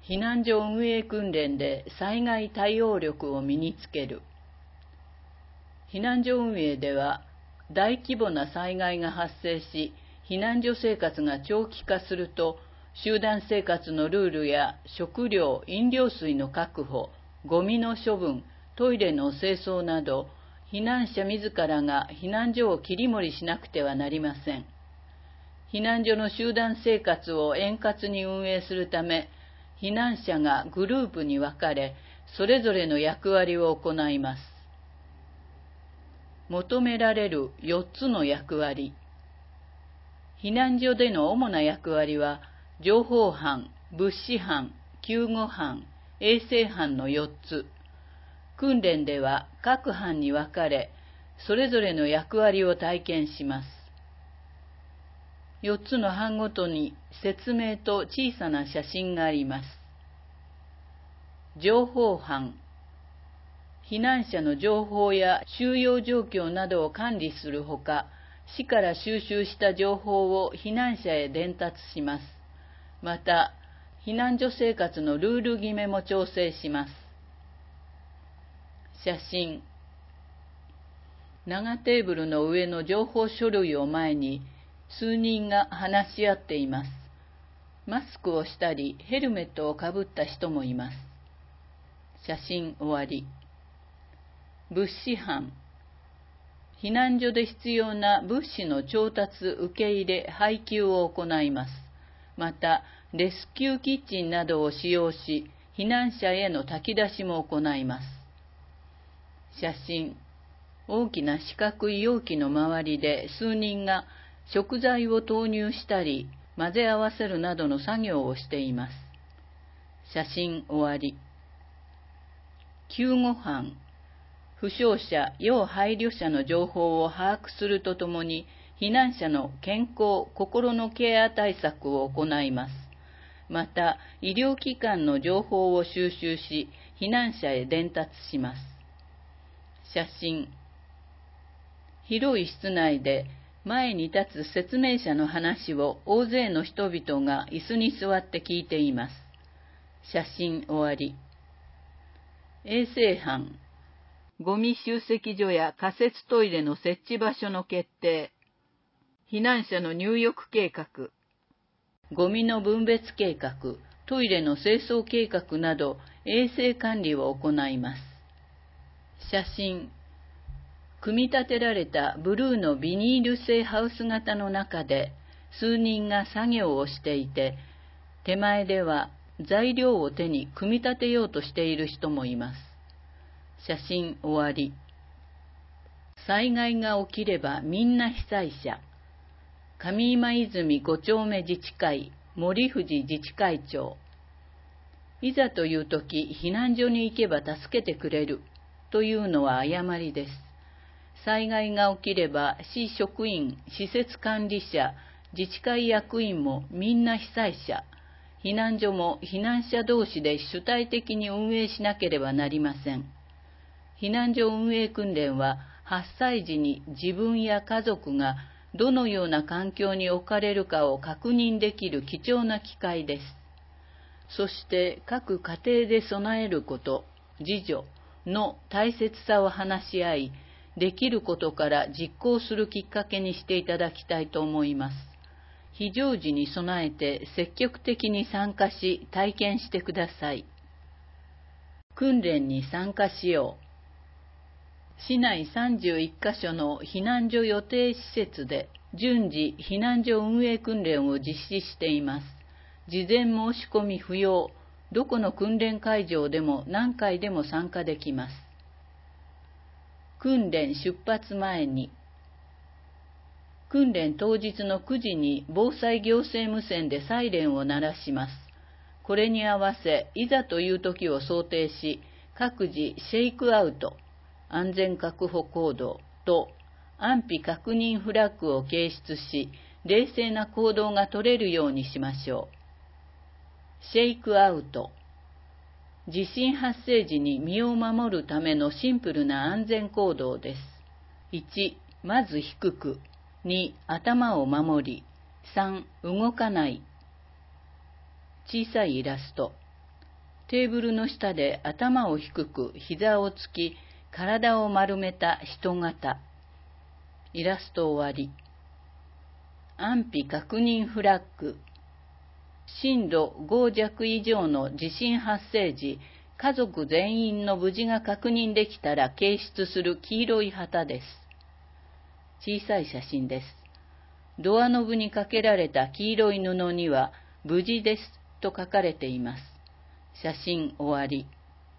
避難所運営訓練で災害対応力を身につける。避難所運営では、大規模な災害が発生し、避難所生活が長期化すると、集団生活のルールや食料・飲料水の確保、ゴミの処分、トイレの清掃など、避難者自らが避難所を切り盛りしなくてはなりません。避難所の集団生活を円滑に運営するため、避難者がグループに分かれ、それぞれの役割を行います。求められる4つの役割。避難所での主な役割は、情報班、物資班、救護班、衛生班の4つ。訓練では各班に分かれ、それぞれの役割を体験します。4つの班ごとに説明と小さな写真があります。情報班。避難者の情報や収容状況などを管理するほか、市から収集した情報を避難者へ伝達します。また、避難所生活のルール決めも調整します。写真。長テーブルの上の情報書類を前に、数人が話し合っています。マスクをしたり、ヘルメットをかぶった人もいます。写真終わり。物資班。避難所で必要な物資の調達、受け入れ、配給を行います。また、レスキューキッチンなどを使用し、避難者への炊き出しも行います。写真。大きな四角い容器の周りで数人が食材を投入したり、混ぜ合わせるなどの作業をしています。写真終わり。救護班。負傷者、要配慮者の情報を把握するとともに、避難者の健康、心のケア対策を行います。また、医療機関の情報を収集し、避難者へ伝達します。写真。広い室内で前に立つ説明者の話を大勢の人々が椅子に座って聞いています。写真終わり。衛生班。ゴミ集積所や仮設トイレの設置場所の決定。避難者の入浴計画。ゴミの分別計画、トイレの清掃計画など衛生管理を行います。写真。組み立てられたブルーのビニール製ハウス型の中で数人が作業をしていて、手前では材料を手に組み立てようとしている人もいます。写真終わり。災害が起きればみんな被災者。上今泉5丁目自治会、森藤自治会長。いざという時、避難所に行けば助けてくれるというのは誤りです。災害が起きれば市職員、施設管理者、自治会役員もみんな被災者。避難所も避難者同士で主体的に運営しなければなりません。避難所運営訓練は発災時に自分や家族がどのような環境に置かれるかを確認できる貴重な機会です。そして各家庭で備えること、自助の大切さを話し合い、できることから実行するきっかけにしていただきたいと思います。非常時に備えて積極的に参加し、体験してください。訓練に参加しよう。市内31カ所の避難所予定施設で順次避難所運営訓練を実施しています。事前申し込み不要。どこの訓練会場でも何回でも参加できます。訓練出発前に。訓練当日の9時に防災行政無線でサイレンを鳴らします。これに合わせ、いざという時を想定し、各自シェイクアウト、安全確保行動と安否確認フラッグを掲出し、冷静な行動が取れるようにしましょう。シェイクアウト。地震発生時に身を守るためのシンプルな安全行動です。1、まず低く。2、頭を守り。3、動かない。小さいイラスト。 テーブルの下で頭を低く膝をつき、体を丸めた人型。イラスト終わり。安否確認フラッグ。震度5弱以上の地震発生時、家族全員の無事が確認できたら掲出する黄色い旗です。小さい写真です。ドアノブにかけられた黄色い布には、無事ですと書かれています。写真終わり。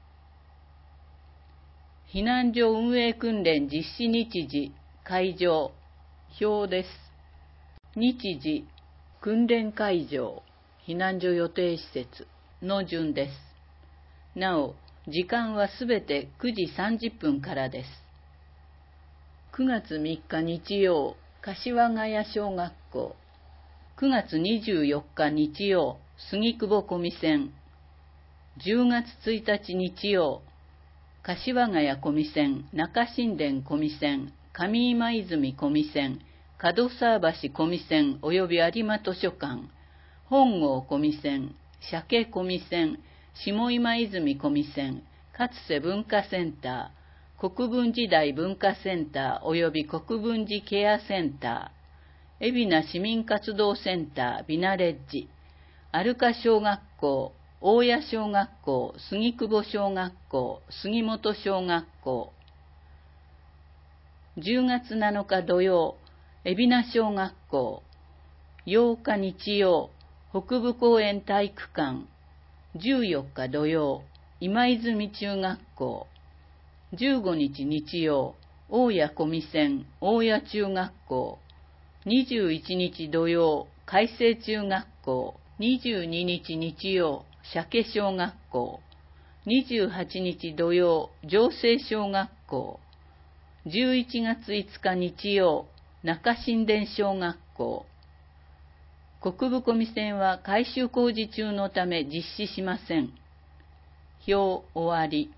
避難所運営訓練実施日時、会場、表です。日時、訓練会場、避難所予定施設の順です。なお、時間はすべて9時30分からです。9月3日日曜、柏ヶ谷小学校。9月24日日曜、杉久保小見線。10月1日日曜、柏ヶ谷小見線、中新田小見線、上今泉小見線、門沢橋小見線及び有馬図書館、本郷小見線、鮭小見線、下今泉小見線、勝瀬文化センター、国分寺台文化センター及び国分寺ケアセンター、海老名市民活動センタービナレッジ、アルカ小学校、大谷小学校、杉久保小学校、杉本小学校。10月7日土曜、海老名小学校。8日日曜、北部公園体育館。14日土曜、今泉中学校。15日日曜、大谷小見線、大谷中学校。21日土曜、海星中学校。22日日曜、鮭小学校。28日土曜、城西小学校。11月5日日曜、中新田小学校。国分小見線は改修工事中のため実施しません。表終わり。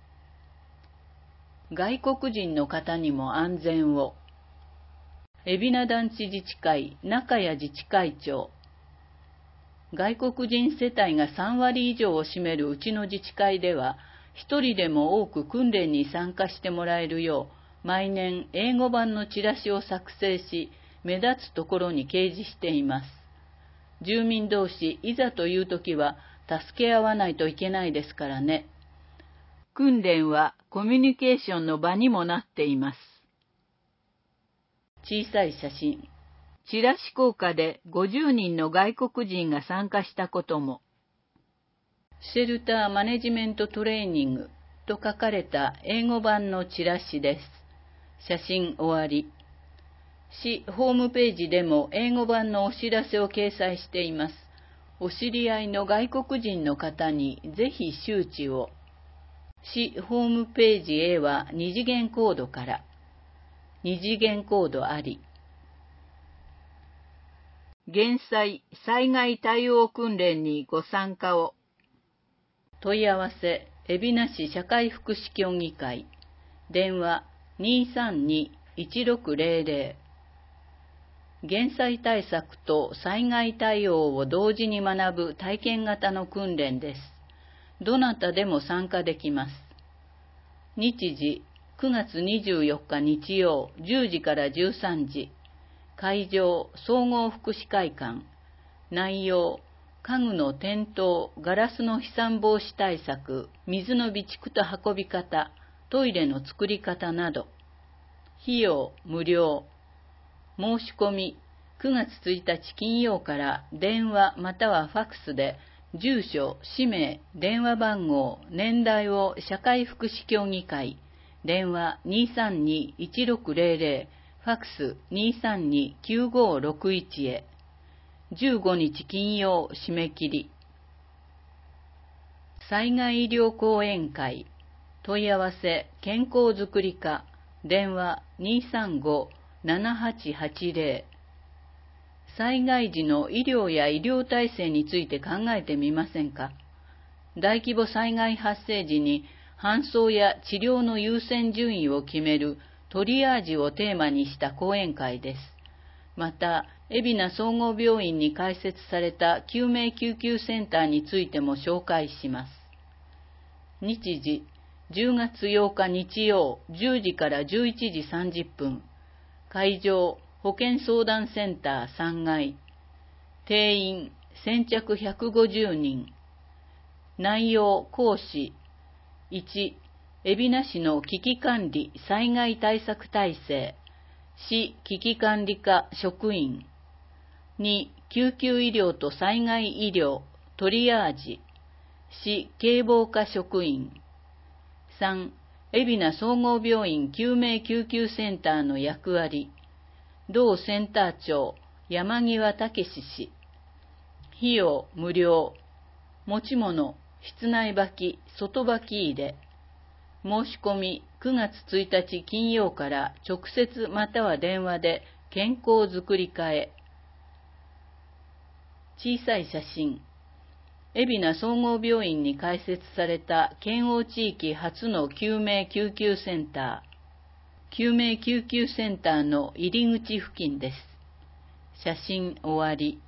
外国人の方にも安全を。海老名団地自治会中谷自治会長。外国人世帯が3割以上を占めるうちの自治会では、一人でも多く訓練に参加してもらえるよう、毎年英語版のチラシを作成し、目立つところに掲示しています。住民同士、いざという時は助け合わないといけないですからね。訓練はコミュニケーションの場にもなっています。小さい写真。チラシ効果で50人の外国人が参加したことも。シェルターマネジメントトレーニングと書かれた英語版のチラシです。写真終わり。市ホームページでも英語版のお知らせを掲載しています。お知り合いの外国人の方にぜひ周知を。市ホームページへは2次元コードから。2次元コードあり。減災・災害対応訓練にご参加を。問い合わせ、海老名市社会福祉協議会。電話 232-1600。減災対策と災害対応を同時に学ぶ体験型の訓練です。どなたでも参加できます。日時、9月24日日曜10時から13時。会場、総合福祉会館。内容、家具の転倒、ガラスの飛散防止対策、水の備蓄と運び方、トイレの作り方など。費用、無料。申し込み、9月1日金曜から電話またはファクスで、住所、氏名、電話番号、年代を社会福祉協議会、電話 232-1600、ファクス 232-9561 へ。15日金曜締め切り。災害医療講演会。問い合わせ健康づくり課。電話 235-7880。災害時の医療や医療体制について考えてみませんか。大規模災害発生時に搬送や治療の優先順位を決めるトリアージをテーマにした講演会です。また、海老名総合病院に開設された救命救急センターについても紹介します。 日時、10月8日日曜10時から11時30分。会場、保健相談センター3階。定員、先着150人。内容、講師。1、海老名市の危機管理災害対策体制。市危機管理課職員。2、救急医療と災害医療、トリアージ。市警防課職員。3、海老名総合病院救命救急センターの役割。同センター長、山際武氏。費用無料。持ち物、室内履き、外履き入れ。申し込み9月1日金曜から直接または電話で健康づくり課へ。小さい写真。海老名総合病院に開設された県央地域初の救命救急センター。救命救急センターの入り口付近です。写真終わり。